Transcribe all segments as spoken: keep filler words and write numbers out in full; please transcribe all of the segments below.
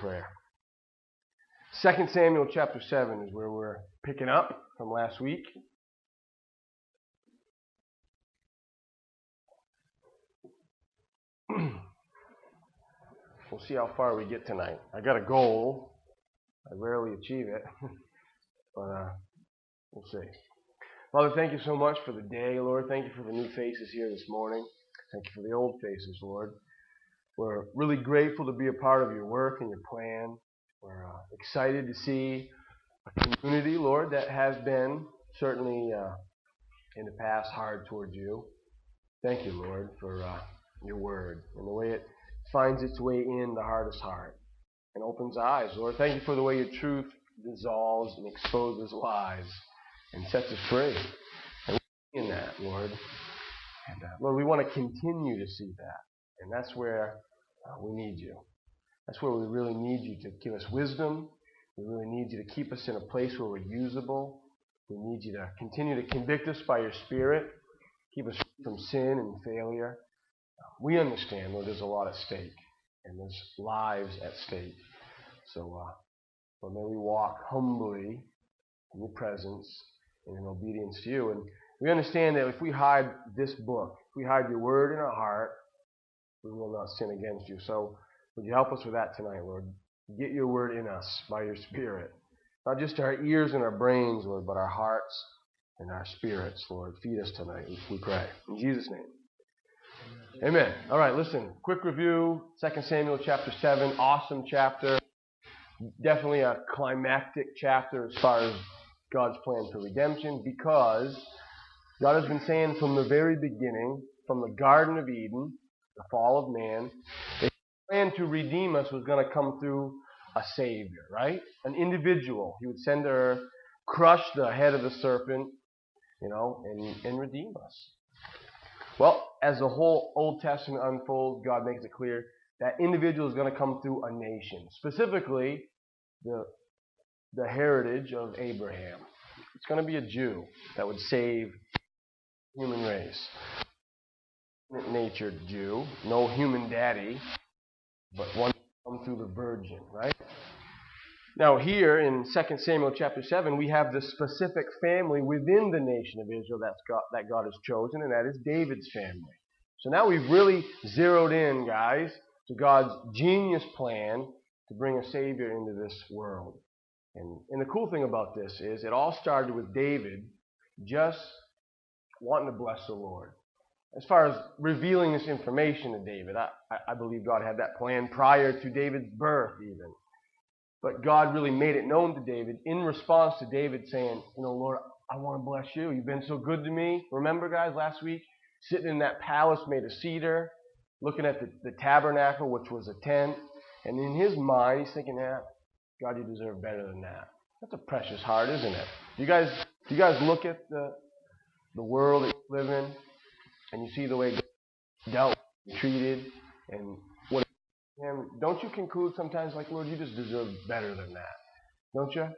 prayer. Second Samuel chapter seven is where we're picking up from last week. We'll see how far we get tonight. I got a goal. I rarely achieve it, but uh, we'll see. Father, thank you so much for the day, Lord. Thank you for the new faces here this morning. Thank you for the old faces, Lord. We're really grateful to be a part of your work and your plan. We're uh, excited to see a community, Lord, that has been certainly uh, in the past hard towards you. Thank you, Lord, for uh, your word and the way it finds its way in the hardest heart and opens eyes. Lord, thank you for the way your truth dissolves and exposes lies and sets us free. And we're in that, Lord. And uh, Lord, we want to continue to see that. And that's where uh, we need you. That's where we really need you to give us wisdom. We really need you to keep us in a place where we're usable. We need you to continue to convict us by your Spirit. Keep us from sin and failure. We understand, Lord, there's a lot at stake. And there's lives at stake. So, uh, Lord, may we walk humbly in your presence and in obedience to you. And we understand that if we hide this book, if we hide your word in our heart, we will not sin against you. So, would you help us with that tonight, Lord? Get your word in us by your Spirit. Not just our ears and our brains, Lord, but our hearts and our spirits, Lord. Feed us tonight, we pray. In Jesus' name. Amen. All right, listen. Quick review. Second Samuel chapter seven. Awesome chapter. Definitely a climactic chapter as far as God's plan for redemption, because God has been saying from the very beginning, from the Garden of Eden, the fall of man, that His plan to redeem us was going to come through a Savior, right? An individual. He would send to earth, crush the head of the serpent, you know, and, and redeem us. Well, as the whole Old Testament unfolds, God makes it clear that individual is going to come through a nation, specifically the, the heritage of Abraham. It's going to be a Jew that would save the human race. Natured Jew, no human daddy, but one come through the virgin, right? Now here in Second Samuel chapter seven, we have the specific family within the nation of Israel that's got, that God has chosen, and that is David's family. So now we've really zeroed in, guys, to God's genius plan to bring a Savior into this world. And, and the cool thing about this is it all started with David just wanting to bless the Lord. As far as revealing this information to David, I, I believe God had that plan prior to David's birth even. But God really made it known to David in response to David saying, you know, Lord, I want to bless you. You've been so good to me. Remember, guys, last week, sitting in that palace made of cedar, looking at the, the tabernacle, which was a tent. And in his mind, he's thinking, yeah, God, you deserve better than that. That's a precious heart, isn't it? Do you guys, do you guys look at the, the world that you live in, and you see the way God dealt, treated, and what him? Don't you conclude sometimes like, Lord, you just deserve better than that, don't you?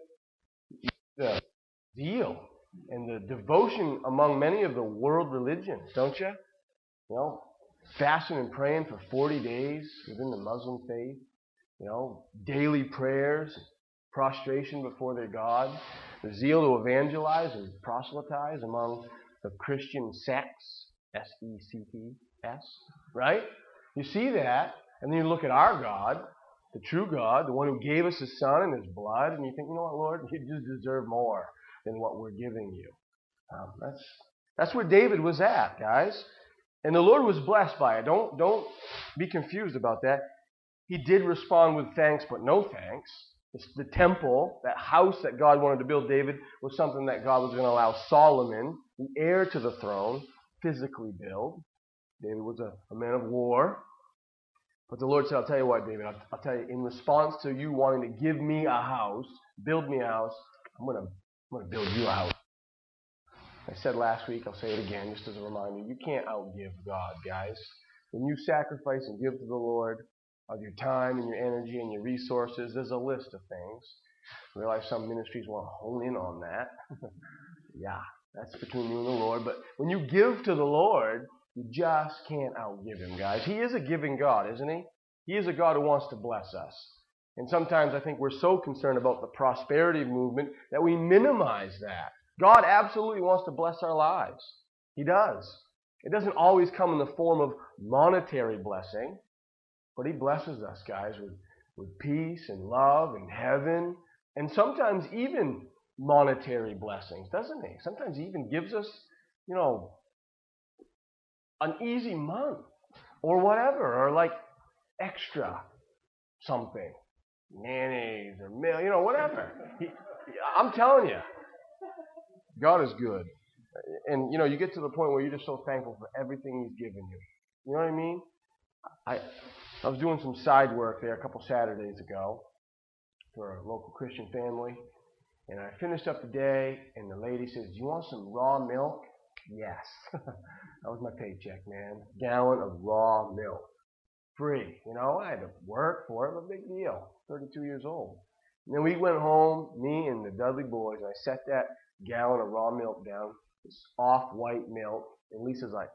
The zeal and the devotion among many of the world religions, don't you? You know, fasting and praying for forty days within the Muslim faith. You know, daily prayers, prostration before their God, the zeal to evangelize and proselytize among the Christian sects. S E C T S, right? You see that, and then you look at our God, the true God, the one who gave us His Son and His blood, and you think, you know what, Lord, you just deserve more than what we're giving you. Um, that's that's where David was at, guys. And the Lord was blessed by it. Don't, don't be confused about that. He did respond with thanks, but no thanks. The temple, that house that God wanted to build David, was something that God was going to allow Solomon, the heir to the throne, physically build. David was a, a man of war. But the Lord said, I'll tell you what, David, I'll, I'll tell you, in response to you wanting to give me a house, build me a house, I'm going to I'm going to build you a house. I said last week, I'll say it again, just as a reminder, you can't outgive God, guys. When you sacrifice and give to the Lord of your time and your energy and your resources, there's a list of things. I realize some ministries want to hone in on that. Yeah. That's between you and the Lord. But when you give to the Lord, you just can't outgive Him, guys. He is a giving God, isn't He? He is a God who wants to bless us. And sometimes I think we're so concerned about the prosperity movement that we minimize that. God absolutely wants to bless our lives. He does. It doesn't always come in the form of monetary blessing, but He blesses us, guys, with, with peace and love and heaven, and sometimes even monetary blessings, doesn't He? Sometimes He even gives us, you know, an easy month or whatever, or like extra something, mayonnaise or milk, you know, whatever. He, I'm telling you, God is good. And, you know, you get to the point where you're just so thankful for everything He's given you. You know what I mean? I I was doing some side work there a couple Saturdays ago for a local Christian family. And I finished up the day, and the lady says, "Do you want some raw milk?" Yes. That was my paycheck, man. Gallon of raw milk. Free. You know, I had to work for it. No big deal. thirty-two years old. And then we went home, me and the Dudley boys, and I set that gallon of raw milk down. This off-white milk. And Lisa's like,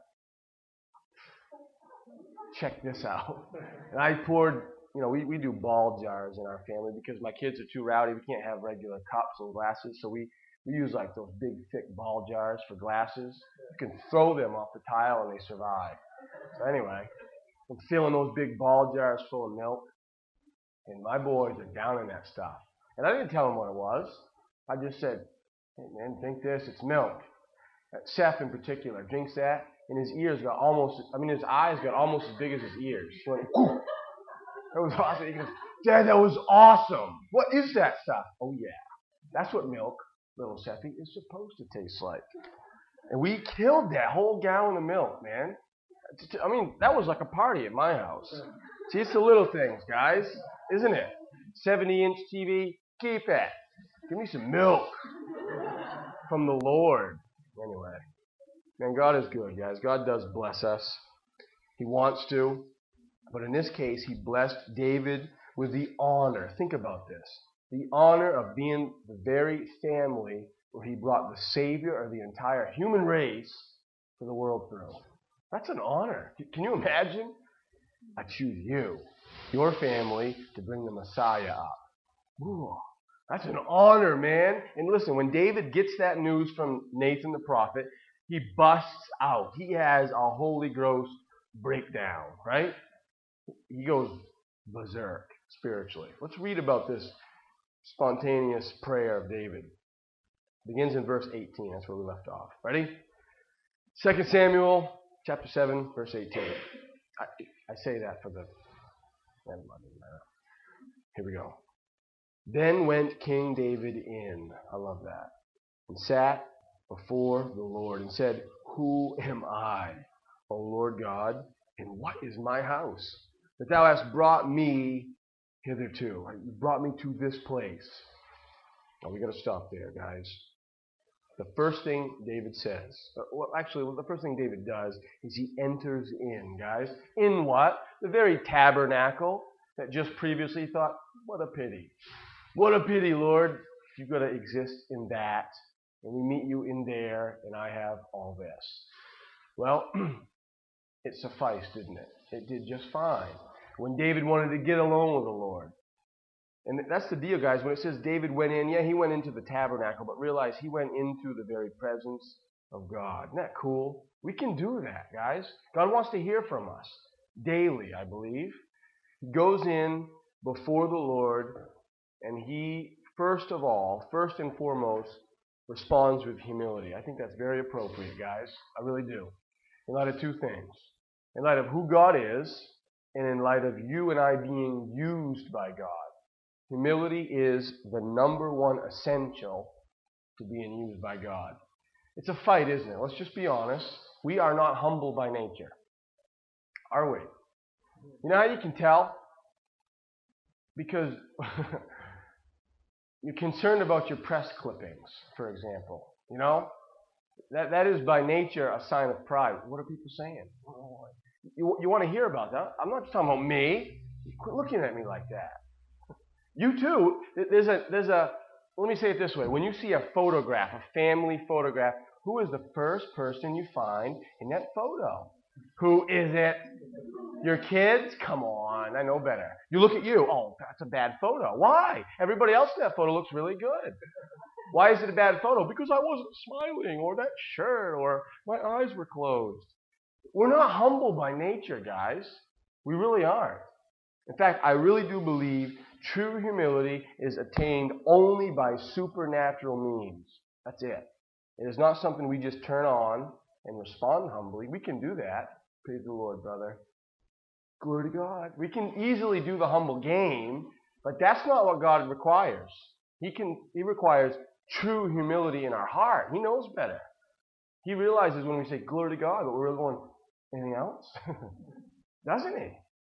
"Check this out." And I poured, you know, we, we do ball jars in our family because my kids are too rowdy. We can't have regular cups and glasses. So we, we use like those big, thick ball jars for glasses. You can throw them off the tile and they survive. So anyway, I'm filling those big ball jars full of milk. And my boys are down in that stuff. And I didn't tell them what it was. I just said, "Hey man, drink this. It's milk." Seth in particular drinks that, and his ears got almost, I mean his eyes got almost as big as his ears. He went, "Ooh." That was awesome. He goes, "Dad, that was awesome. What is that stuff?" "Oh yeah, that's what milk, little Sethie, is supposed to taste like." And we killed that whole gallon of milk, man. I mean, that was like a party at my house. See, it's the little things, guys, isn't it? seventy-inch T V, keep it. Give me some milk from the Lord. Anyway, man, God is good, guys. God does bless us. He wants to. But in this case, He blessed David with the honor. Think about this. The honor of being the very family where He brought the Savior of the entire human race to the world through. That's an honor. Can you imagine? I choose you, your family, to bring the Messiah up. Ooh, that's an honor, man. And listen, when David gets that news from Nathan the prophet, he busts out. He has a Holy Ghost breakdown, right? He goes berserk spiritually. Let's read about this spontaneous prayer of David. It begins in verse eighteen. That's where we left off. Ready? Second Samuel chapter seven, verse eighteen. I, I say that for the... Here we go. "Then went King David in," I love that, "and sat before the Lord and said, 'Who am I, O Lord God, and what is my house, that thou hast brought me hitherto?'" You brought me to this place. Now we got to stop there, guys. The first thing David says, well, actually, the first thing David does is he enters in, guys. In what? The very tabernacle that just previously thought, "What a pity. What a pity, Lord. You've got to exist in that. And we meet you in there, and I have all this." Well, it sufficed, didn't it? It did just fine when David wanted to get alone with the Lord. And that's the deal, guys. When it says David went in, yeah, he went into the tabernacle, but realize he went into the very presence of God. Isn't that cool? We can do that, guys. God wants to hear from us daily, I believe. He goes in before the Lord, and he, first of all, first and foremost, responds with humility. I think that's very appropriate, guys. I really do. In light of two things. In light of who God is, and in light of you and I being used by God. Humility is the number one essential to being used by God. It's a fight, isn't it? Let's just be honest. We are not humble by nature. Are we? You know how you can tell? Because you're concerned about your press clippings, for example. You know? That, that is by nature a sign of pride. What are people saying? You, you want to hear about that? I'm not talking about me. Quit looking at me like that. You too, there's a, there's a, let me say it this way. When you see a photograph, a family photograph, who is the first person you find in that photo? Who is it? Your kids? Come on. on, I know better. You look at you, oh, that's a bad photo. Why? Everybody else in that photo looks really good. Why is it a bad photo? Because I wasn't smiling, or that shirt, or my eyes were closed. We're not humble by nature, guys. We really aren't. In fact, I really do believe true humility is attained only by supernatural means. That's it. It is not something we just turn on and respond humbly. We can do that. Praise the Lord, brother. Glory to God. We can easily do the humble game, but that's not what God requires. He can. He requires true humility in our heart. He knows better. He realizes when we say glory to God, but we're really going, anything else? Doesn't he?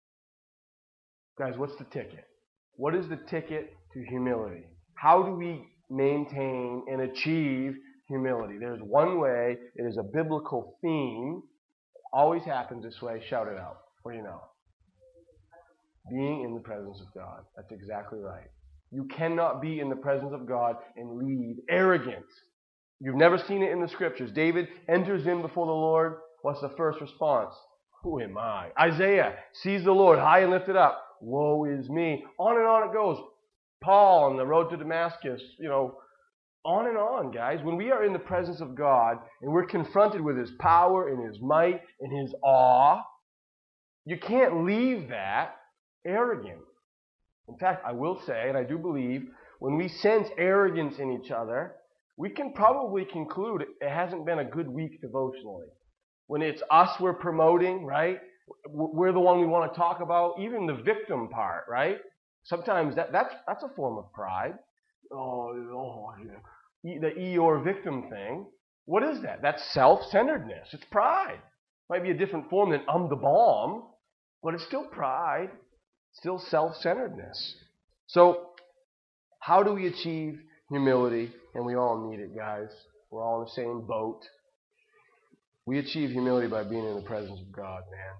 Guys, what's the ticket? What is the ticket to humility? How do we maintain and achieve humility? There's one way. It is a biblical theme. Always happens this way. Shout it out. What do you know? Being in the presence of God. That's exactly right. You cannot be in the presence of God and lead arrogant. You've never seen it in the scriptures. David enters in before the Lord. What's the first response? Who am I? Isaiah sees the Lord high and lifted up. Woe is me. On and on it goes. Paul on the road to Damascus, you know, on and on, guys. When we are in the presence of God and we're confronted with His power and His might and His awe, you can't leave that arrogant. In fact, I will say, and I do believe, when we sense arrogance in each other, we can probably conclude it hasn't been a good week devotionally. When it's us we're promoting, right? We're the one we want to talk about, even the victim part, right? Sometimes that, that's that's a form of pride. Oh, oh yeah. The Eeyore victim thing. What is that? That's self-centeredness. It's pride. Might be a different form than I'm the bomb, but it's still pride. Still self-centeredness. So, how do we achieve humility? And we all need it, guys. We're all in the same boat. We achieve humility by being in the presence of God, man.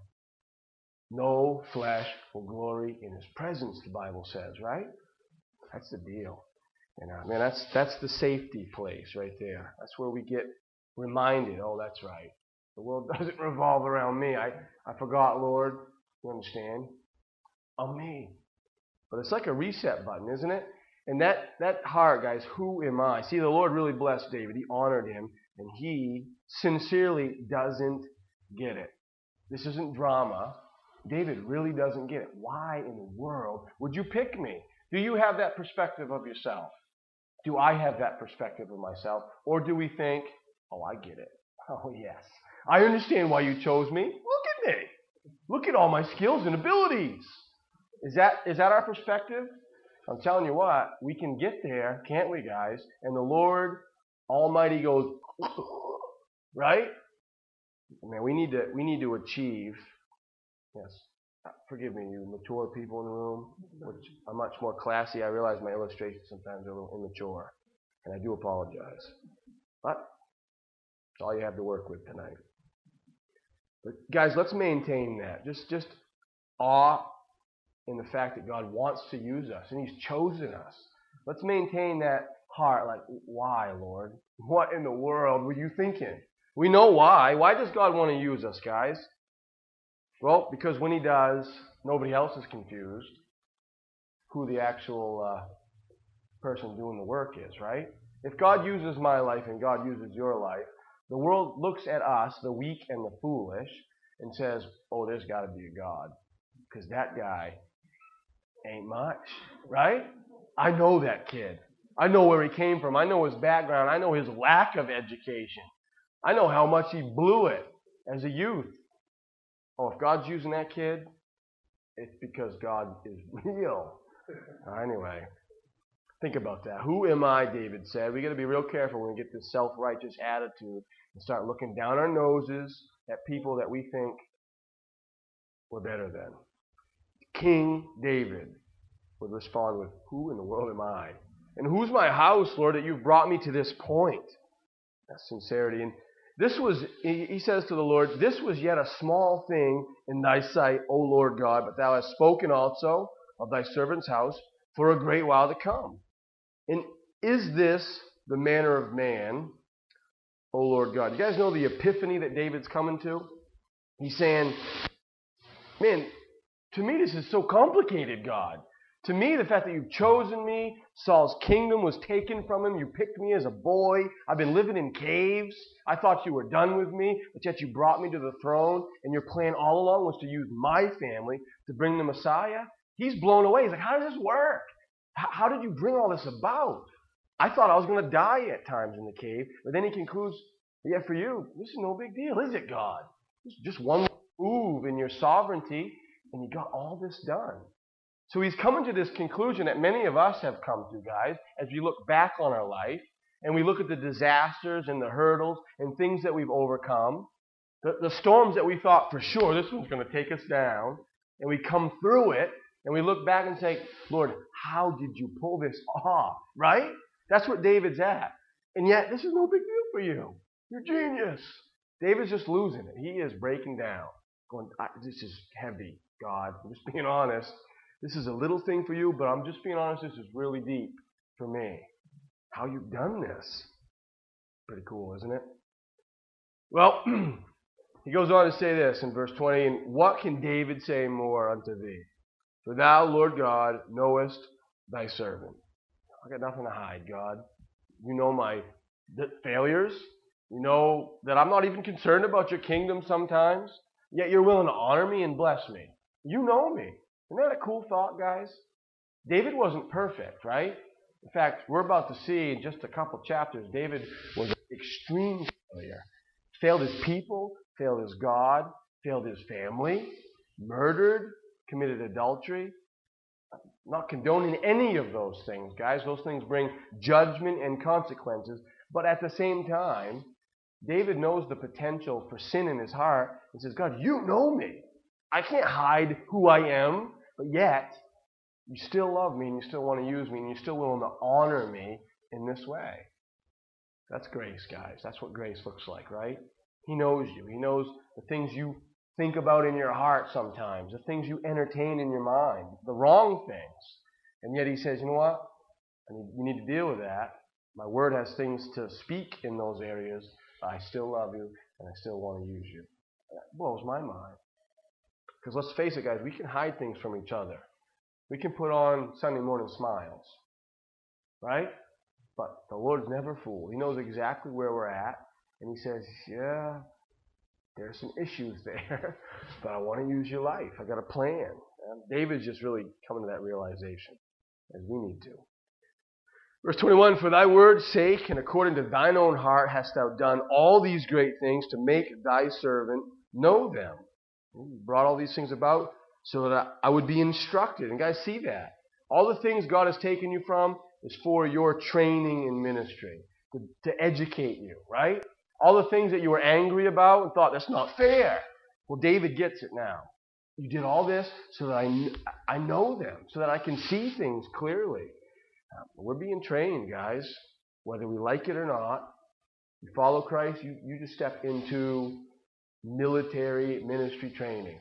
No flesh will glory in His presence, the Bible says, right? That's the deal. And uh, man, that's that's the safety place right there. That's where we get reminded, oh, that's right. The world doesn't revolve around me. I, I forgot, Lord. You understand? On me. But it's like a reset button, isn't it? And that, that heart, guys, who am I? See, the Lord really blessed David. He honored him, and he sincerely doesn't get it. This isn't drama. David really doesn't get it. Why in the world would you pick me? Do you have that perspective of yourself? Do I have that perspective of myself? Or do we think, oh, I get it. Oh, yes. I understand why you chose me. Look at me. Look at all my skills and abilities. Is that is that our perspective? I'm telling you what, we can get there, can't we, guys? And the Lord Almighty goes, right? Man, we need to we need to achieve. Yes, forgive me, you mature people in the room, which are much more classy. I realize my illustrations sometimes are a little immature, and I do apologize. But it's all you have to work with tonight. But guys, let's maintain that. Just just awe in the fact that God wants to use us, and He's chosen us. Let's maintain that heart, like, why, Lord? What in the world were you thinking? We know why. Why does God want to use us, guys? Well, because when He does, nobody else is confused who the actual uh, person doing the work is, right? If God uses my life and God uses your life, the world looks at us, the weak and the foolish, and says, oh, there's got to be a God, because that guy ain't much, right? I know that kid. I know where he came from. I know his background. I know his lack of education. I know how much he blew it as a youth. Oh, if God's using that kid, it's because God is real. Anyway, think about that. Who am I, David said. We got to be real careful when we get this self-righteous attitude and start looking down our noses at people that we think we're better than. King David would respond with, who in the world am I? And who's my house, Lord, that you've brought me to this point? That's sincerity. And this was, he says to the Lord, this was yet a small thing in thy sight, O Lord God, but thou hast spoken also of thy servant's house for a great while to come. And is this the manner of man, O Lord God? You guys know the epiphany that David's coming to? He's saying, man, To me, this is so complicated, God. To me, the fact that you've chosen me, Saul's kingdom was taken from him, you picked me as a boy, I've been living in caves, I thought you were done with me, but yet you brought me to the throne, and your plan all along was to use my family to bring the Messiah. He's blown away. He's like, how does this work? H- how did you bring all this about? I thought I was going to die at times in the cave, but then he concludes, yeah, for you, this is no big deal, is it, God? This is just one move in your sovereignty, and you got all this done. So he's coming to this conclusion that many of us have come to, guys, as we look back on our life and we look at the disasters and the hurdles and things that we've overcome, the, the storms that we thought for sure this one's going to take us down, and we come through it and we look back and say, Lord, how did you pull this off? Right? That's what David's at. And yet, this is no big deal for you. You're genius. David's just losing it. He is breaking down, going, this is heavy, God. I'm just being honest. This is a little thing for you, but I'm just being honest, this is really deep for me. How you've done this. Pretty cool, isn't it? Well, he goes on to say this in verse twenty, and what can David say more unto thee? For thou, Lord God, knowest thy servant. I got nothing to hide, God. You know my failures. You know that I'm not even concerned about your kingdom sometimes, yet you're willing to honor me and bless me. You know me. Isn't that a cool thought, guys? David wasn't perfect, right? In fact, we're about to see in just a couple chapters, David was an extreme failure. Failed his people, failed his God, failed his family, murdered, committed adultery. Not condoning any of those things, guys. Those things bring judgment and consequences. But at the same time, David knows the potential for sin in his heart and says, God, you know me. I can't hide who I am, but yet you still love me and you still want to use me and you're still willing to honor me in this way. That's grace, guys. That's what grace looks like, right? He knows you. He knows the things you think about in your heart sometimes, the things you entertain in your mind, the wrong things. And yet he says, you know what? I mean, you need to deal with that. My word has things to speak in those areas. I still love you and I still want to use you. That blows my mind. Because let's face it, guys, we can hide things from each other. We can put on Sunday morning smiles, right? But the Lord's never fooled. He knows exactly where we're at. And he says, yeah, there's some issues there, but I want to use your life. I got a plan. And David's just really coming to that realization, as we need to. Verse twenty-one, for thy word's sake and according to thine own heart hast thou done all these great things to make thy servant know them. You brought all these things about so that I would be instructed. And guys, see that. All the things God has taken you from is for your training in ministry, to, to educate you, right? All the things that you were angry about and thought, that's not fair. Well, David gets it now. You did all this so that I, I know them, so that I can see things clearly. Uh, we're being trained, guys, whether we like it or not. You follow Christ, you, you just step into military ministry training.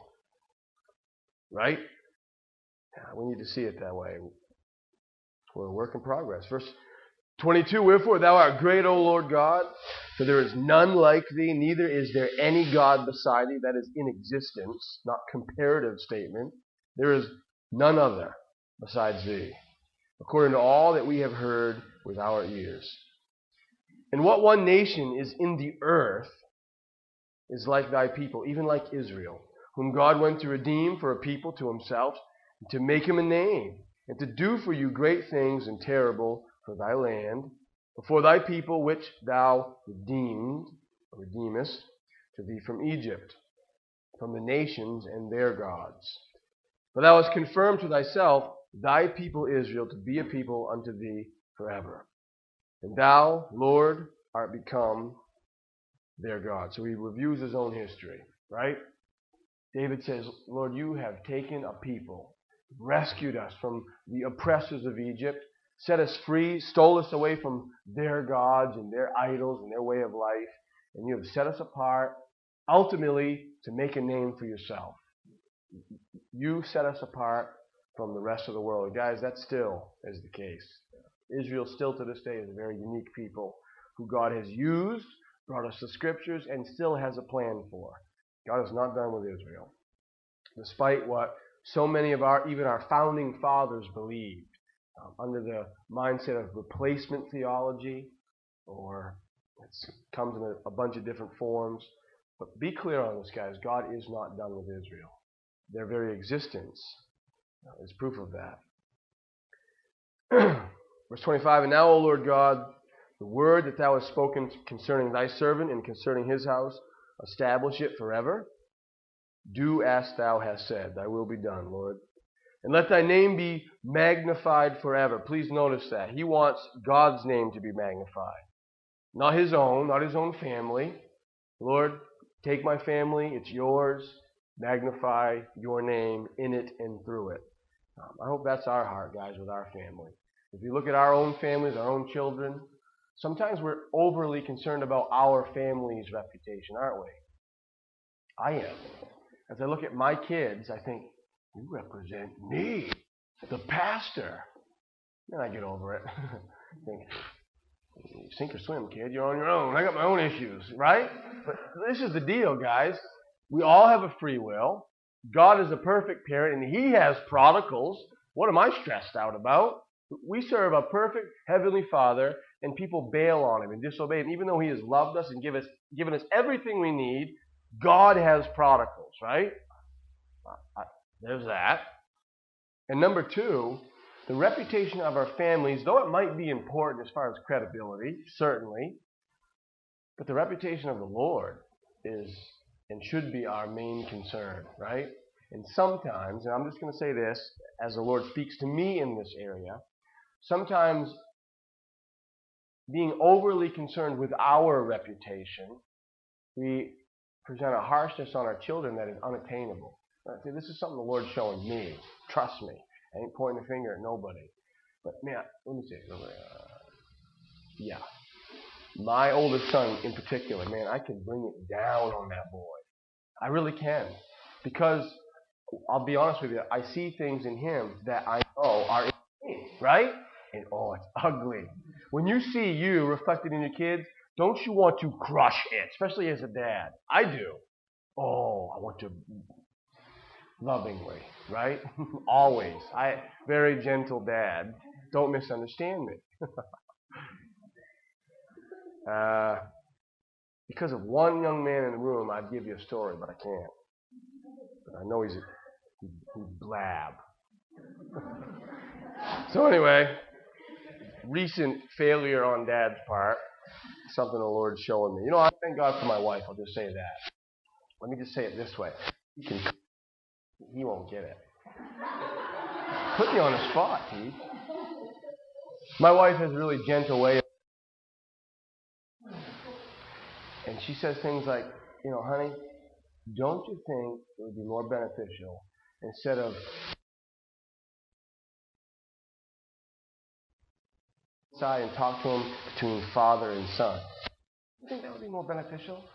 Right? Yeah, we need to see it that way. We're a work in progress. Verse twenty-two, wherefore thou art great, O Lord God, for there is none like thee, neither is there any God beside thee. That is in existence, not comparative statement. There is none other besides thee, according to all that we have heard with our ears. And what one nation is in the earth is like thy people, even like Israel, whom God went to redeem for a people to himself, and to make him a name, and to do for you great things and terrible for thy land, before thy people which thou redeemed, or redeemest, to thee from Egypt, from the nations and their gods. For thou hast confirmed to thyself thy people Israel to be a people unto thee forever. And thou, Lord, art become their God. So he reviews his own history, right? David says, Lord, you have taken a people, rescued us from the oppressors of Egypt, set us free, stole us away from their gods and their idols and their way of life, and you have set us apart, ultimately, to make a name for yourself. You set us apart from the rest of the world. Guys, that still is the case. Israel still to this day is a very unique people who God has used, brought us the scriptures, and still has a plan for. God is not done with Israel. Despite what so many of our, even our founding fathers believed, um, under the mindset of replacement theology, or it comes in a, a bunch of different forms. But be clear on this, guys. God is not done with Israel. Their very existence is proof of that. Verse twenty-five, and now, O Lord God, the word that thou hast spoken concerning thy servant and concerning his house, establish it forever. Do as thou hast said. Thy will be done, Lord. And let thy name be magnified forever. Please notice that. He wants God's name to be magnified. Not his own, not his own family. Lord, take my family, it's yours. Magnify your name in it and through it. Um, I hope that's our heart, guys, with our family. If you look at our own families, our own children, sometimes we're overly concerned about our family's reputation, aren't we? I am. As I look at my kids, I think, you represent me, the pastor. Then I get over it. I think, sink or swim, kid. You're on your own. I got my own issues, right? But this is the deal, guys. We all have a free will. God is a perfect parent, and he has prodigals. What am I stressed out about? We serve a perfect heavenly Father, and people bail on him and disobey him. Even though he has loved us and give us, given us everything we need, God has prodigals, right? There's that. And number two, the reputation of our families, though it might be important as far as credibility, certainly, but the reputation of the Lord is and should be our main concern, right? And sometimes, and I'm just going to say this, as the Lord speaks to me in this area, sometimes being overly concerned with our reputation, we present a harshness on our children that is unattainable. Right? See, this is something the Lord's showing me. Trust me. I ain't pointing a finger at nobody. But man, let me say, uh, yeah. My oldest son in particular, man, I can bring it down on that boy. I really can. Because, I'll be honest with you, I see things in him that I know are in me, right? And oh, it's ugly. When you see you reflected in your kids, don't you want to crush it? Especially as a dad. I do. Oh, I want to lovingly, right? Always. I very gentle dad. Don't misunderstand me. uh, because of one young man in the room, I'd give you a story, but I can't. But I know he's a he, he's blab. So anyway, recent failure on Dad's part. Something the Lord's showing me. You know, I thank God for my wife. I'll just say that. Let me just say it this way. He can. He won't get it. Put me on the spot, Pete. My wife has a really gentle way of, and she says things like, you know, honey, don't you think it would be more beneficial instead of inside and talk to him between father and son? You think that would be more beneficial?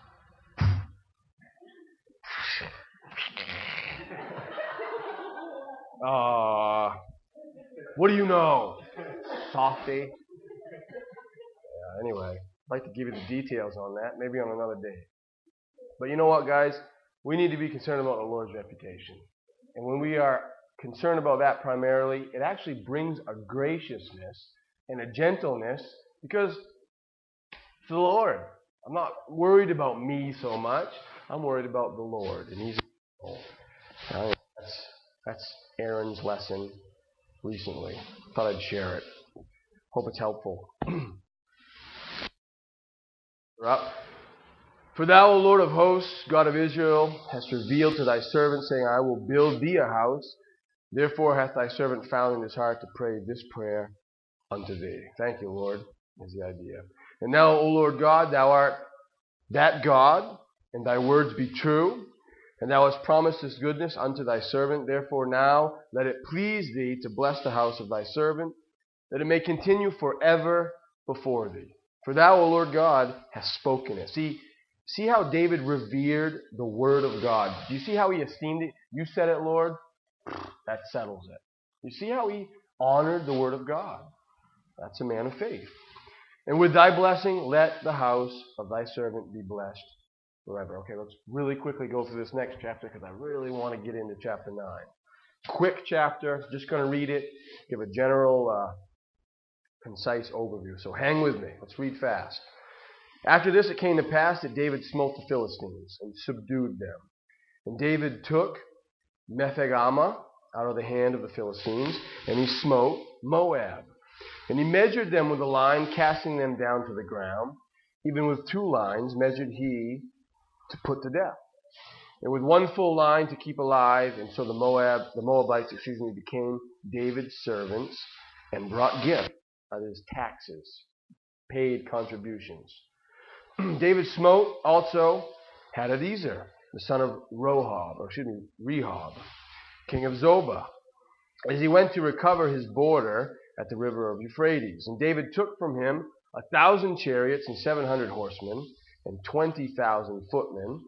Uh, what do you know? Softy. Yeah, anyway, I'd like to give you the details on that, maybe on another day. But you know what, guys? We need to be concerned about the Lord's reputation. And when we are concerned about that primarily, it actually brings a graciousness and a gentleness because it's the Lord. I'm not worried about me so much. I'm worried about the Lord. And He's now, that's, that's Aaron's lesson recently. Thought I'd share it. Hope it's helpful. We're up. For thou, O Lord of hosts, God of Israel, hast revealed to thy servant, saying, I will build thee a house. Therefore hath thy servant found in his heart to pray this prayer unto thee. Thank you, Lord, is the idea. And now, O Lord God, thou art that God, and thy words be true. And thou hast promised this goodness unto thy servant. Therefore now let it please thee to bless the house of thy servant, that it may continue forever before thee. For thou, O Lord God, hast spoken it. See, see how David revered the word of God. Do you see how he esteemed it? You said it, Lord. That settles it. You see how he honored the word of God. That's a man of faith. And with thy blessing, let the house of thy servant be blessed forever. Okay, let's really quickly go through this next chapter because I really want to get into chapter nine. Quick chapter, just going to read it, give a general, uh, concise overview. So hang with me. Let's read fast. After this it came to pass that David smote the Philistines and subdued them. And David took Methegama out of the hand of the Philistines, and he smote Moab. And he measured them with a line, casting them down to the ground. Even with two lines measured he to put to death. And with one full line to keep alive, and so the Moab, the Moabites, excuse me, became David's servants and brought gifts, that is, taxes, paid contributions. David smote also Hadadezer, the son of Rohab, or excuse me, Rehob, king of Zobah, as he went to recover his border at the river of Euphrates. And David took from him a thousand chariots and seven hundred horsemen and twenty thousand footmen.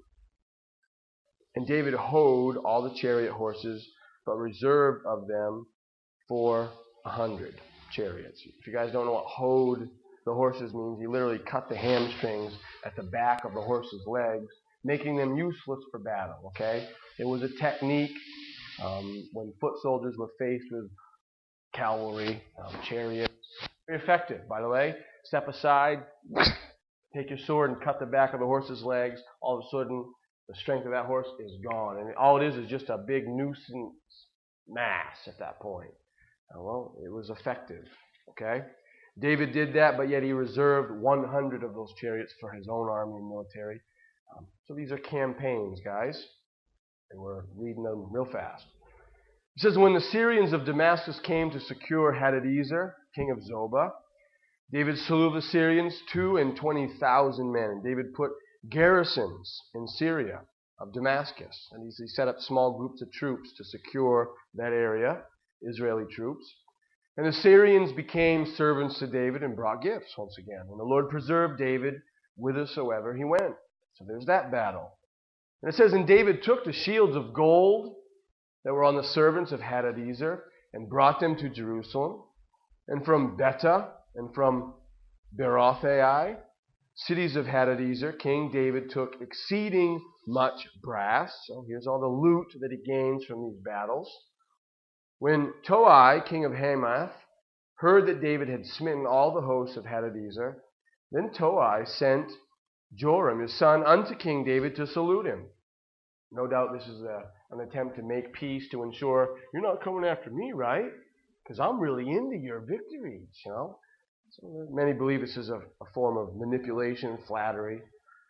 And David houghed all the chariot horses, but reserved of them for a hundred chariots. If you guys don't know what houghed the horses means, he literally cut the hamstrings at the back of the horse's legs, making them useless for battle. Okay, it was a technique um, when foot soldiers were faced with cavalry, um, chariots. Very effective, by the way. Step aside, take your sword and cut the back of the horse's legs. All of a sudden, the strength of that horse is gone. And all it is is just a big nuisance mass at that point. Uh, well, it was effective. Okay? David did that, but yet he reserved one hundred of those chariots for his own army and military. Um, so these are campaigns, guys. And we're reading them real fast. It says, when the Syrians of Damascus came to secure Hadadezer, king of Zobah, David slew the Syrians two and twenty thousand men. And David put garrisons in Syria of Damascus. And he set up small groups of troops to secure that area, Israeli troops. And the Syrians became servants to David and brought gifts once again. And the Lord preserved David whithersoever he went. So there's that battle. And it says, and David took the shields of gold that were on the servants of Hadadezer and brought them to Jerusalem. And from Betah and from Berothai, cities of Hadadezer, King David took exceeding much brass. So here's all the loot that he gains from these battles. When Toi, king of Hamath, heard that David had smitten all the hosts of Hadadezer, then Toi sent Joram, his son, unto King David to salute him. No doubt this is a, an attempt to make peace, to ensure, you're not coming after me, right? Because I'm really into your victories, you know. So many believe this is a, a form of manipulation and flattery.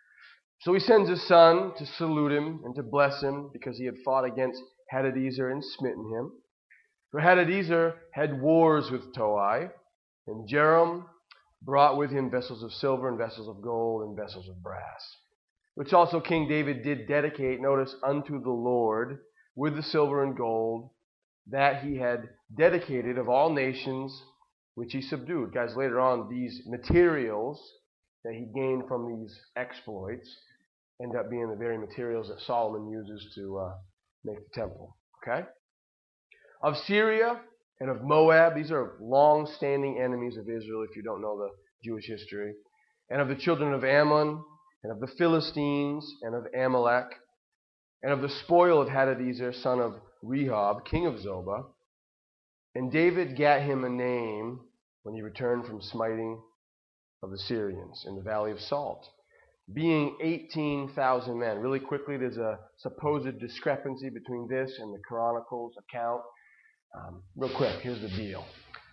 So he sends his son to salute him and to bless him because he had fought against Hadadezer and smitten him. For Hadadezer had wars with Toi, and Joram brought with him vessels of silver and vessels of gold and vessels of brass, which also King David did dedicate, notice, unto the Lord with the silver and gold that he had dedicated of all nations which he subdued. Guys, later on, these materials that he gained from these exploits end up being the very materials that Solomon uses to uh, make the temple. Okay? Of Syria and of Moab, these are long-standing enemies of Israel if you don't know the Jewish history, and of the children of Ammon, and of the Philistines, and of Amalek, and of the spoil of Hadadezer, son of Rehob, king of Zobah. And David gat him a name when he returned from smiting of the Syrians in the valley of Salt, being eighteen thousand men. Really quickly, there's a supposed discrepancy between this and the Chronicles account. Um, real quick, here's the deal.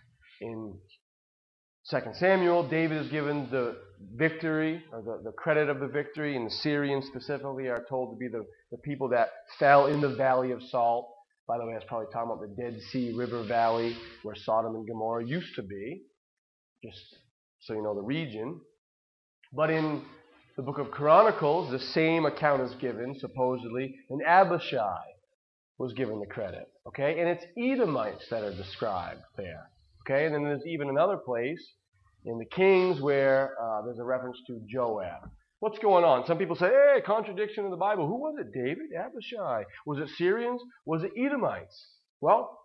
In Second Samuel, David is given the victory, or the, the credit of the victory, and the Syrians specifically are told to be the, the people that fell in the Valley of Salt. By the way, I was probably talking about the Dead Sea River Valley, where Sodom and Gomorrah used to be, just so you know the region. But in the book of Chronicles, the same account is given, supposedly, and Abishai was given the credit. Okay, and it's Edomites that are described there. Okay, and then there's even another place in the Kings where uh, there's a reference to Joab. What's going on? Some people say, hey, contradiction in the Bible. Who was it? David? Abishai? Was it Syrians? Was it Edomites? Well,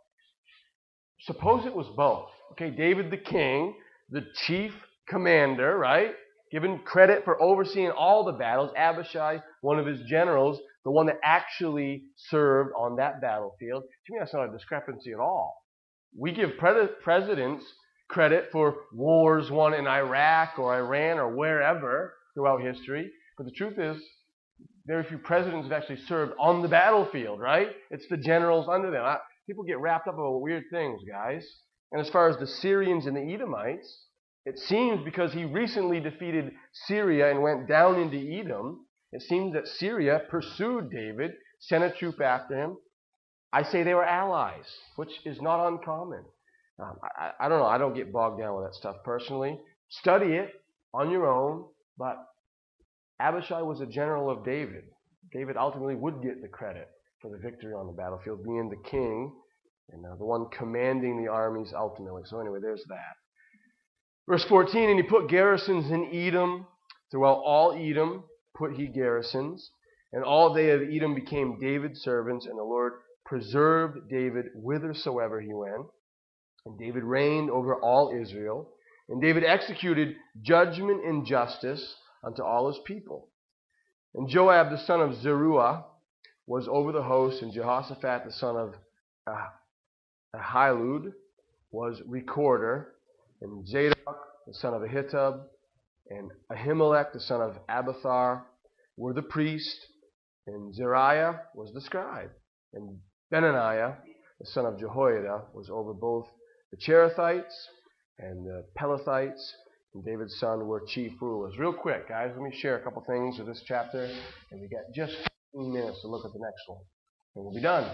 suppose it was both. Okay, David the king, the chief commander, right? Given credit for overseeing all the battles. Abishai, one of his generals, the one that actually served on that battlefield. To me, that's not a discrepancy at all. We give pre- presidents credit for wars won in Iraq or Iran or wherever throughout history, but the truth is, very few presidents have actually served on the battlefield, right? It's the generals under them. I, people get wrapped up about weird things, guys. And as far as the Syrians and the Edomites, it seems because he recently defeated Syria and went down into Edom, it seems that Syria pursued David, sent a troop after him. I say they were allies, which is not uncommon. Um, I, I don't know. I don't get bogged down with that stuff personally. Study it on your own, but Abishai was a general of David. David ultimately would get the credit for the victory on the battlefield, being the king and uh, the one commanding the armies ultimately. So anyway, there's that. Verse fourteen, and he put garrisons in Edom. Throughout all Edom put he garrisons. And all they of Edom became David's servants, and the Lord preserved David whithersoever he went. And David reigned over all Israel. And David executed judgment and justice unto all his people. And Joab the son of Zeruiah was over the host, and Jehoshaphat the son of Ahilud was recorder, and Zadok the son of Ahitub, and Ahimelech the son of Abiathar were the priest, and Zeriah was the scribe, and Benaniah the son of Jehoiada was over both the Cherethites and the Pelethites, and David's son were chief rulers. Real quick, guys, let me share a couple things with this chapter, and we got just fifteen minutes to look at the next one, and we'll be done.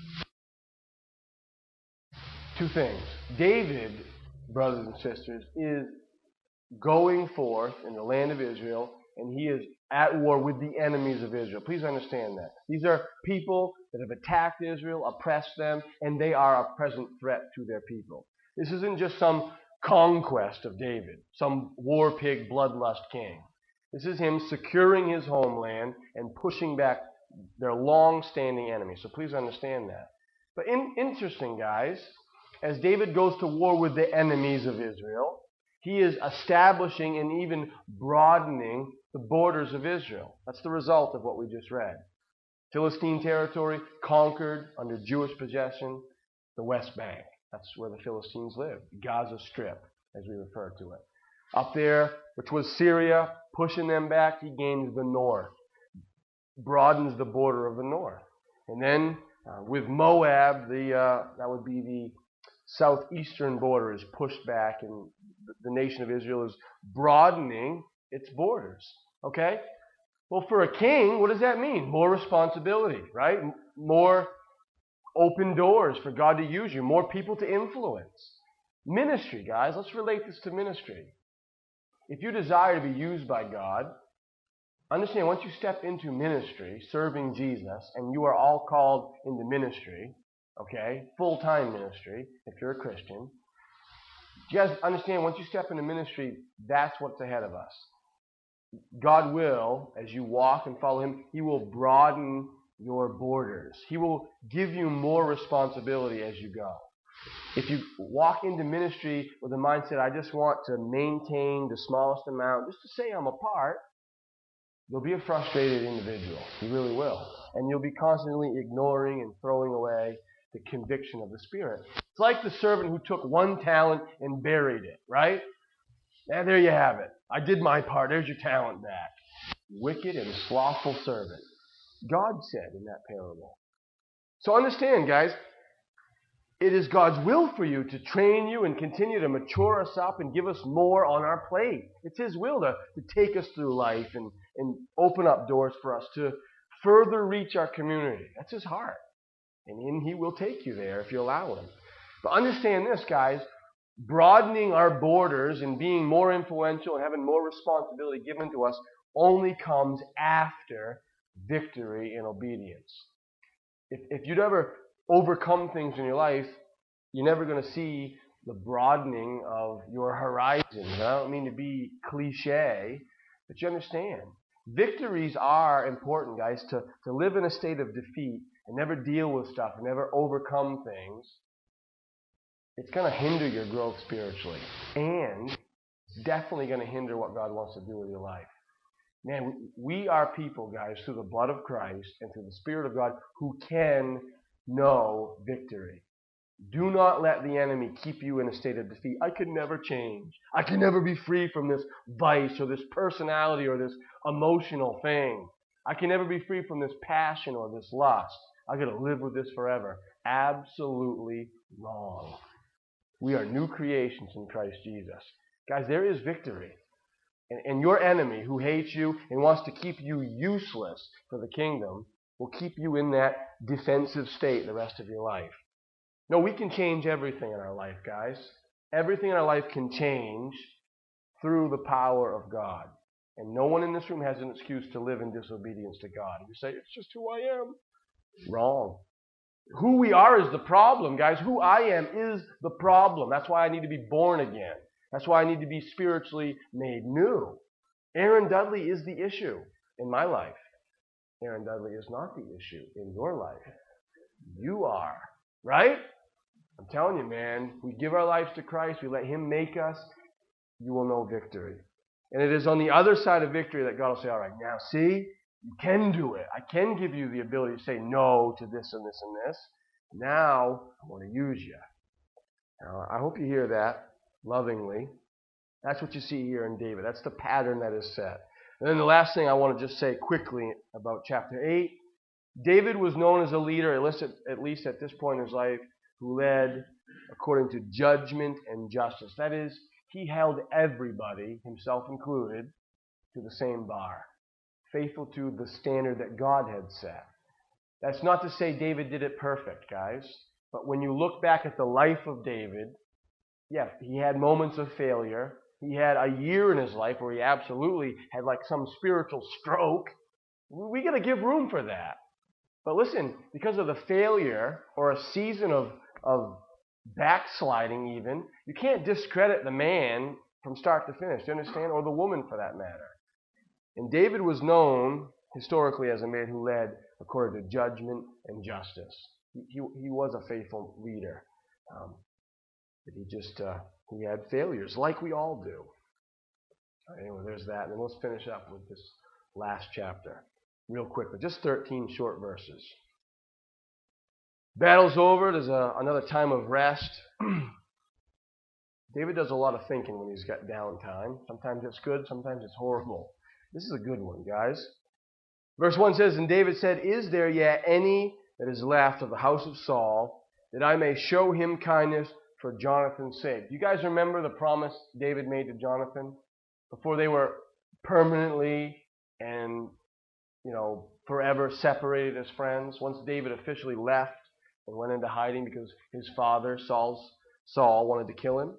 Two things. David, brothers and sisters, is going forth in the land of Israel, and he is at war with the enemies of Israel. Please understand that. These are people that have attacked Israel, oppressed them, and they are a present threat to their people. This isn't just some conquest of David, some war pig, bloodlust king. This is him securing his homeland and pushing back their long-standing enemies. So please understand that. But in, interesting, guys, as David goes to war with the enemies of Israel, he is establishing and even broadening the borders of Israel. That's the result of what we just read. Philistine territory conquered under Jewish possession, the West Bank. That's where the Philistines lived, Gaza Strip, as we refer to it. Up there, which was Syria, pushing them back, he gains the north, broadens the border of the north. And then uh, with Moab, the uh, that would be the southeastern border is pushed back, and the nation of Israel is broadening its borders. Okay? Well, for a king, what does that mean? More responsibility, right? More open doors for God to use you. More people to influence. Ministry, guys. Let's relate this to ministry. If you desire to be used by God, understand once you step into ministry, serving Jesus, and you are all called into ministry, okay, full-time ministry, if you're a Christian, you guys understand once you step into ministry, that's what's ahead of us. God will, as you walk and follow Him, He will broaden your borders. He will give you more responsibility as you go. If you walk into ministry with a mindset, I just want to maintain the smallest amount, just to say I'm a part, you'll be a frustrated individual. You really will. And you'll be constantly ignoring and throwing away the conviction of the Spirit. It's like the servant who took one talent and buried it, right? And there you have it. I did my part. There's your talent back. Wicked and slothful servant. God said in that parable. So understand, guys, it is God's will for you to train you and continue to mature us up and give us more on our plate. It's His will to, to take us through life and, and open up doors for us to further reach our community. That's His heart. And in He will take you there if you allow Him. But understand this, guys. Broadening our borders and being more influential and having more responsibility given to us only comes after victory and obedience. If, if you'd ever overcome things in your life, you're never going to see the broadening of your horizons. I don't mean to be cliche, but you understand. Victories are important, guys, to, to live in a state of defeat and never deal with stuff and never overcome things. It's going to hinder your growth spiritually. And it's definitely going to hinder what God wants to do with your life. Man, we, we are people, guys, through the blood of Christ and through the Spirit of God who can know victory. Do not let the enemy keep you in a state of defeat. I can never change. I can never be free from this vice or this personality or this emotional thing. I can never be free from this passion or this lust. I got to live with this forever. Absolutely wrong. We are new creations in Christ Jesus. Guys, there is victory. And, and your enemy who hates you and wants to keep you useless for the kingdom will keep you in that defensive state the rest of your life. No, we can change everything in our life, guys. Everything in our life can change through the power of God. And no one in this room has an excuse to live in disobedience to God. You say, it's just who I am. Wrong. Who we are is the problem, guys. Who I am is the problem. That's why I need to be born again. That's why I need to be spiritually made new. Aaron Dudley is the issue in my life. Aaron Dudley is not the issue in your life. You are. Right? I'm telling you, man, we give our lives to Christ, we let Him make us, you will know victory. And it is on the other side of victory that God will say, all right, now see, you can do it. I can give you the ability to say no to this and this and this. Now, I want to use you. Now, I hope you hear that lovingly. That's what you see here in David. That's the pattern that is set. And then the last thing I want to just say quickly about chapter eight. David was known as a leader, at least at, at least at this point in his life, who led according to judgment and justice. That is, he held everybody, himself included, to the same bar, faithful to the standard that God had set. That's not to say David did it perfect, guys, but when you look back at the life of David, yeah, he had moments of failure. He had a year in his life where he absolutely had like some spiritual stroke. We got to give room for that. But listen, because of the failure or a season of, of backsliding even, you can't discredit the man from start to finish, do you understand? Or the woman for that matter. And David was known historically as a man who led according to judgment and justice. He, he, he was a faithful leader. Um, but he just, uh, he had failures like we all do. Anyway, there's that. And then let's finish up with this last chapter. Real quickly, just thirteen short verses. Battle's over. There's a, another time of rest. David does a lot of thinking when he's got downtime. Sometimes it's good, sometimes it's horrible. This is a good one, guys. Verse one says, And David said, Is there yet any that is left of the house of Saul, that I may show him kindness for Jonathan's sake? Do you guys remember the promise David made to Jonathan before they were permanently and you know, forever separated as friends? Once David officially left and went into hiding because his father, Saul's, Saul, wanted to kill him,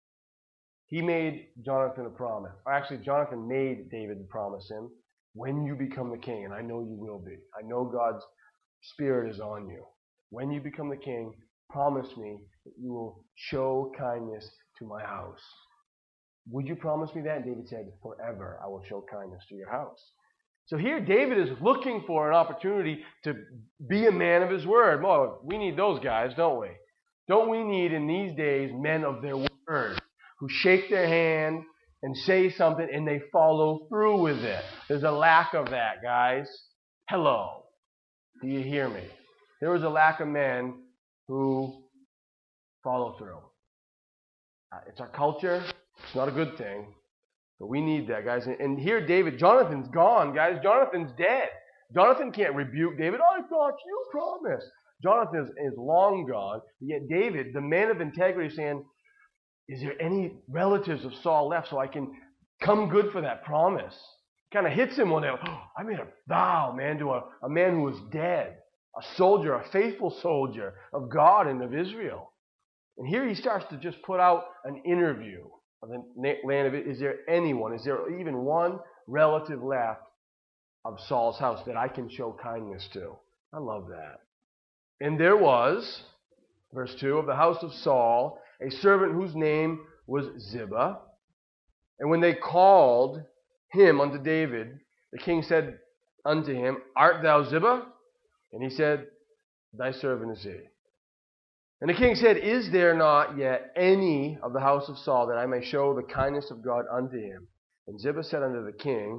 he made Jonathan a promise. Or actually, Jonathan made David promise him, when you become the king, and I know you will be, I know God's Spirit is on you. When you become the king, promise me that you will show kindness to my house. Would you promise me that? And David said, forever I will show kindness to your house. So here David is looking for an opportunity to be a man of his word. Well, we need those guys, don't we? Don't we need in these days men of their word who shake their hand and say something and they follow through with it? There's a lack of that, guys. Hello. Do you hear me? There is a lack of men who follow through. Uh, it's our culture. It's not a good thing. But we need that, guys. And here, David, Jonathan's gone, guys. Jonathan's dead. Jonathan can't rebuke David. I thought you promised. Jonathan is, is long gone. Yet David, the man of integrity, is saying, is there any relatives of Saul left so I can come good for that promise? Kind of hits him one day. Oh, I made a vow, man, to a, a man who was dead. A soldier, a faithful soldier of God and of Israel. And here he starts to just put out an interview of the land of it. Is there anyone, is there even one relative left of Saul's house that I can show kindness to? I love that. And there was, verse two, of the house of Saul, a servant whose name was Ziba. And when they called him unto David, the king said unto him, Art thou Ziba? And he said, Thy servant is he. And the king said, Is there not yet any of the house of Saul that I may show the kindness of God unto him? And Ziba said unto the king,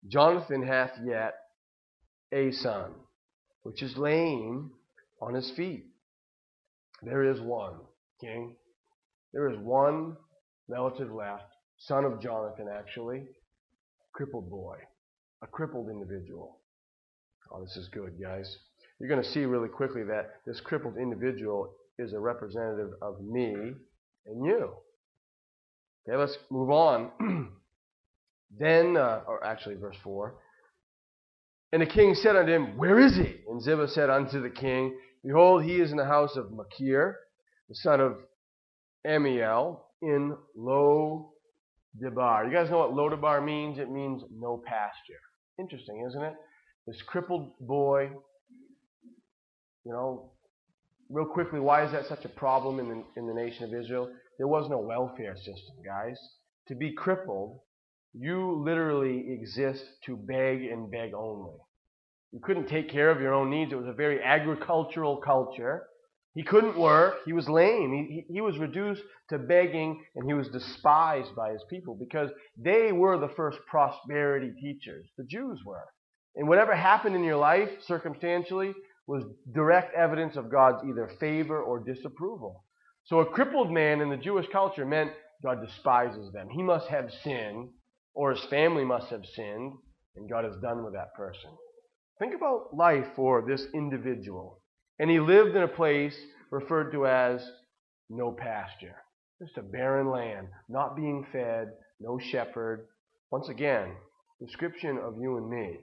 Jonathan hath yet a son, which is lame on his feet. There is one, king. There is one relative left, son of Jonathan, actually, crippled boy, a crippled individual. Oh, this is good, guys. You're going to see really quickly that this crippled individual is a representative of me and you. Okay, let's move on. Then, uh, or actually verse four. And the king said unto him, Where is he? And Ziba said unto the king, Behold, he is in the house of Machir, the son of Amiel, in Lo-debar. You guys know what Lo-debar means? It means no pasture. Interesting, isn't it? This crippled boy, you know, real quickly, why is that such a problem in the, in the nation of Israel? There was no welfare system, guys. To be crippled, you literally exist to beg and beg only. You couldn't take care of your own needs. It was a very agricultural culture. He couldn't work. He was lame. He, he, he was reduced to begging, and he was despised by his people because they were the first prosperity teachers. The Jews were. And whatever happened in your life, circumstantially, was direct evidence of God's either favor or disapproval. So a crippled man in the Jewish culture meant God despises them. He must have sinned, or his family must have sinned, and God is done with that person. Think about life for this individual. And he lived in a place referred to as no pasture. Just a barren land, not being fed, no shepherd. Once again, description of you and me.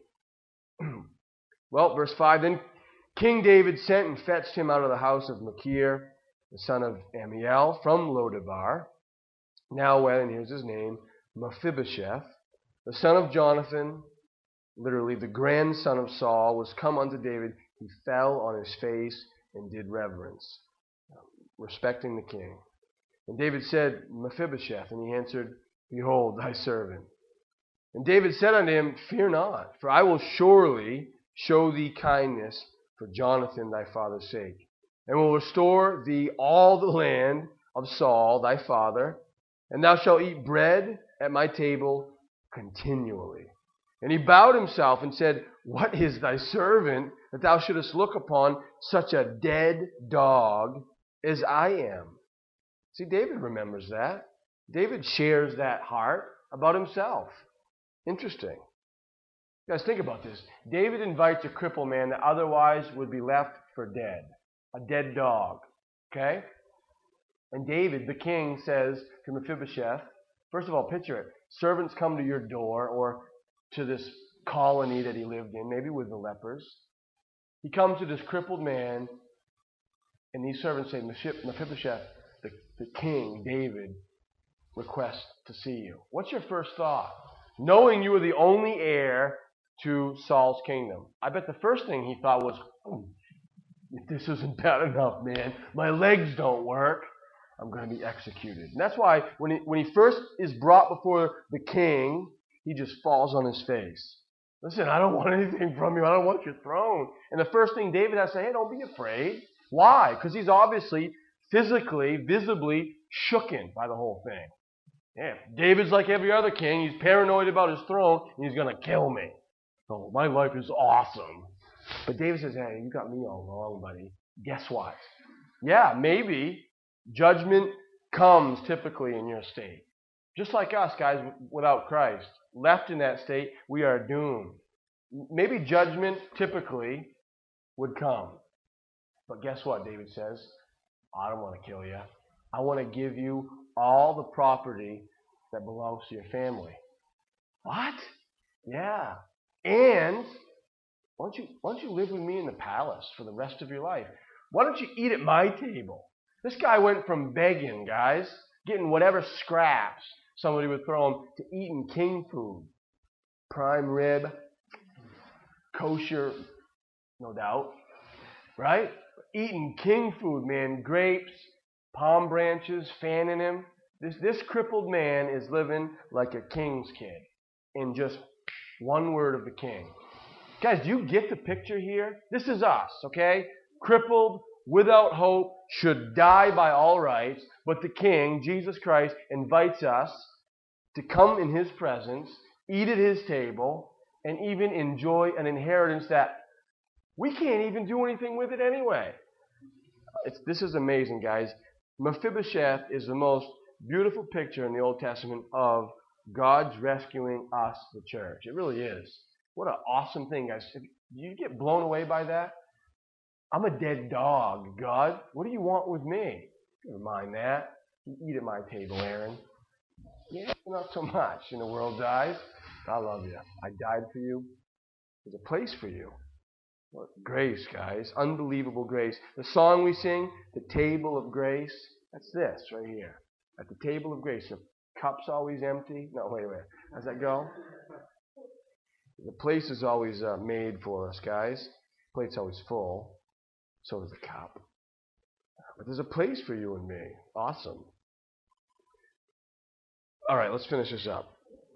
Well, verse five, then King David sent and fetched him out of the house of Machir, the son of Amiel, from Lo-debar. Now, well, and here's his name, Mephibosheth, the son of Jonathan, literally the grandson of Saul, was come unto David. He fell on his face and did reverence, respecting the king. And David said, Mephibosheth, and he answered, Behold, thy servant. And David said unto him, Fear not, for I will surely show thee kindness for Jonathan thy father's sake, and will restore thee all the land of Saul thy father, and thou shalt eat bread at my table continually. And he bowed himself and said, What is thy servant, that thou shouldest look upon such a dead dog as I am? See, David remembers that. David shares that heart about himself. Interesting. You guys, think about this. David invites a crippled man that otherwise would be left for dead. A dead dog. Okay? And David, the king, says to Mephibosheth, first of all, picture it. Servants come to your door, or to this colony that he lived in, maybe with the lepers. He comes to this crippled man, and these servants say, Mephibosheth, the, the king, David, requests to see you. What's your first thought? Knowing you were the only heir to Saul's kingdom. I bet the first thing he thought was, oh, if this isn't bad enough, man, my legs don't work, I'm going to be executed. And that's why when he, when he first is brought before the king, he just falls on his face. Listen, I don't want anything from you. I don't want your throne. And the first thing David has to say, hey, don't be afraid. Why? Because he's obviously, physically, visibly shooken by the whole thing. Yeah, David's like every other king. He's paranoid about his throne, and he's going to kill me. Oh, my life is awesome. But David says, hey, you got me all wrong, buddy. Guess what? Yeah, maybe judgment comes typically in your state. Just like us, guys, without Christ. Left in that state, we are doomed. Maybe judgment typically would come. But guess what, David says? I don't want to kill you. I want to give you all the property that belongs to your family. What? Yeah. And why don't you, why don't you live with me in the palace for the rest of your life? Why don't you eat at my table? This guy went from begging, guys, getting whatever scraps somebody would throw him, to eating king food. Prime rib, kosher, no doubt, right? Eating king food, man. Grapes, palm branches, fanning him. This, this crippled man is living like a king's kid in just one word of the king. Guys, do you get the picture here? This is us, okay? Crippled, without hope, should die by all rights, but the king, Jesus Christ, invites us to come in his presence, eat at his table, and even enjoy an inheritance that we can't even do anything with it anyway. It's, this is amazing, guys. Mephibosheth is the most beautiful picture in the Old Testament of God's rescuing us, the church. It really is. What an awesome thing, guys. Do you get blown away by that? I'm a dead dog, God. What do you want with me? Never mind that. You eat at my table, Aaron. Yeah, not so much in the world's eyes. I love you. I died for you. There's a place for you. What grace, guys. Unbelievable grace. The song we sing, the table of grace, that's this right here. At the table of grace. The cup's always empty. No, wait, wait. How's that go? The place is always uh, made for us, guys. The plate's always full. So is the cup. But there's a place for you and me. Awesome. All right, let's finish this up.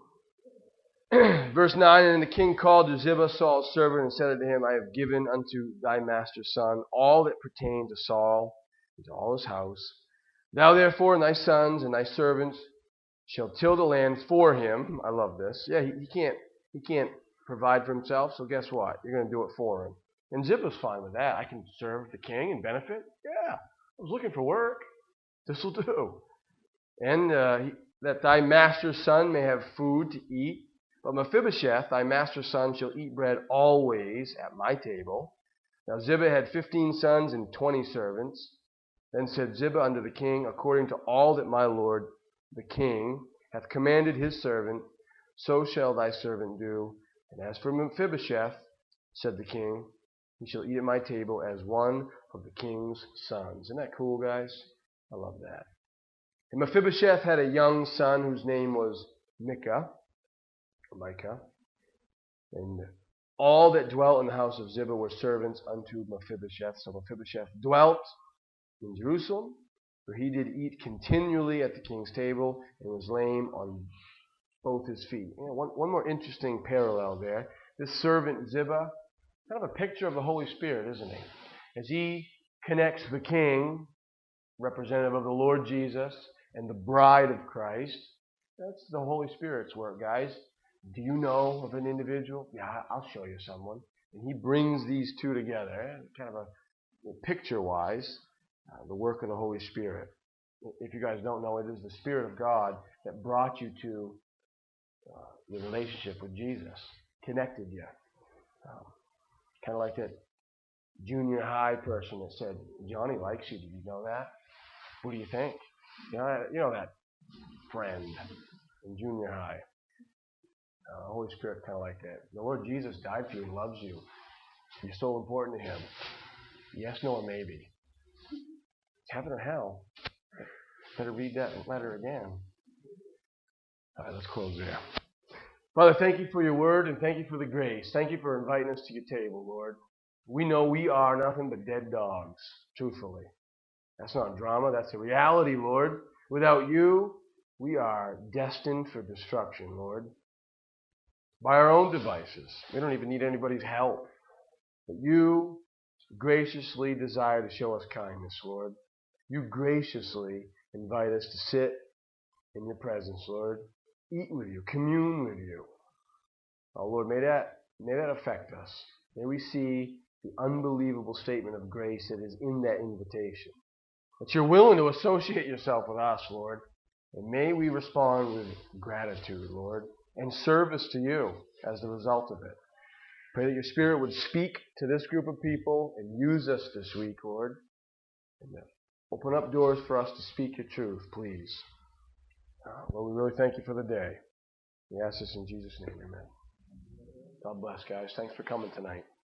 Verse nine, and the king called to Ziba, Saul's servant, and said unto him, I have given unto thy master's son all that pertained to Saul, and to all his house. Thou therefore and thy sons and thy servants shall till the land for him. I love this. Yeah, he, he can't he can't provide for himself, so guess what? You're going to do it for him. And Ziba's fine with that. I can serve the king and benefit. Yeah, I was looking for work. This will do. And uh, he, that thy master's son may have food to eat. But Mephibosheth, thy master's son, shall eat bread always at my table. Now Ziba had fifteen sons and twenty servants. Then said Ziba unto the king, according to all that my lord the king hath commanded his servant, so shall thy servant do. And as for Mephibosheth, said the king, he shall eat at my table as one of the king's sons. Isn't that cool, guys? I love that. And Mephibosheth had a young son whose name was Micah. Micah. And all that dwelt in the house of Ziba were servants unto Mephibosheth. So Mephibosheth dwelt in Jerusalem, where he did eat continually at the king's table, and was lame on both his feet. You know, one, one more interesting parallel there. This servant Ziba, kind of a picture of the Holy Spirit, isn't he? As he connects the king, representative of the Lord Jesus, and the bride of Christ. That's the Holy Spirit's work, guys. Do you know of an individual? Yeah, I'll show you someone. And he brings these two together, kind of a, a picture-wise, uh, the work of the Holy Spirit. If you guys don't know, it is the Spirit of God that brought you to uh, the relationship with Jesus, connected you. Um, kind of like that junior high person that said, Johnny likes you. Did you know that? What do you think? You know that, you know that friend in junior high. Uh, the Holy Spirit kind of like that. The Lord Jesus died for you and loves you. You're so important to Him. Yes, no, or maybe. It's heaven or hell. Better read that letter again. All right, let's close there. Father, thank you for your word and thank you for the grace. Thank you for inviting us to your table, Lord. We know we are nothing but dead dogs, truthfully. That's not drama. That's a reality, Lord. Without you, we are destined for destruction, Lord. By our own devices. We don't even need anybody's help. But you graciously desire to show us kindness, Lord. You graciously invite us to sit in your presence, Lord. Eat with you, commune with you. Oh, Lord, may that, may that affect us. May we see the unbelievable statement of grace that is in that invitation. That you're willing to associate yourself with us, Lord. And may we respond with gratitude, Lord, and service to you as the result of it. Pray that your Spirit would speak to this group of people and use us this week, Lord. And open up doors for us to speak your truth, please. Uh, Lord, we really thank you for the day. We ask this in Jesus' name, amen. God bless, guys. Thanks for coming tonight.